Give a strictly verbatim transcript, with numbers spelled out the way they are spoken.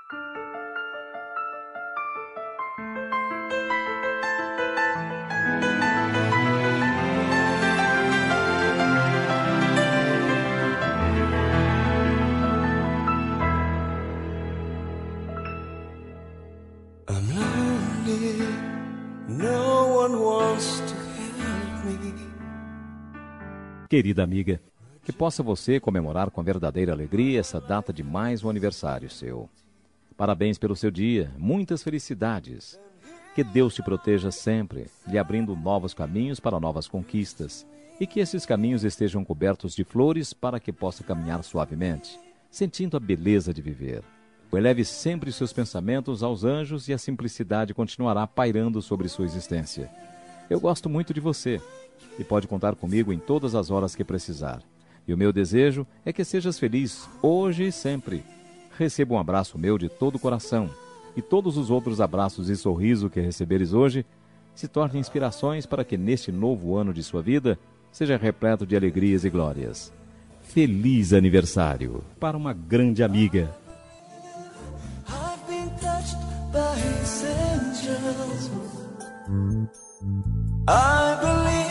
I'm lonely, no one wants to help me. Querida amiga, que possa você comemorar com verdadeira alegria essa data de mais um aniversário seu. Parabéns pelo seu dia, muitas felicidades. Que Deus te proteja sempre, lhe abrindo novos caminhos para novas conquistas, e que esses caminhos estejam cobertos de flores para que possa caminhar suavemente, sentindo a beleza de viver. Eleve sempre seus pensamentos aos anjos e a simplicidade continuará pairando sobre sua existência. Eu gosto muito de você e pode contar comigo em todas as horas que precisar. E o meu desejo é que sejas feliz hoje e sempre. Receba um abraço meu de todo o coração e todos os outros abraços e sorriso que receberes hoje se tornem inspirações para que neste novo ano de sua vida seja repleto de alegrias e glórias. Feliz aniversário para uma grande amiga. I believe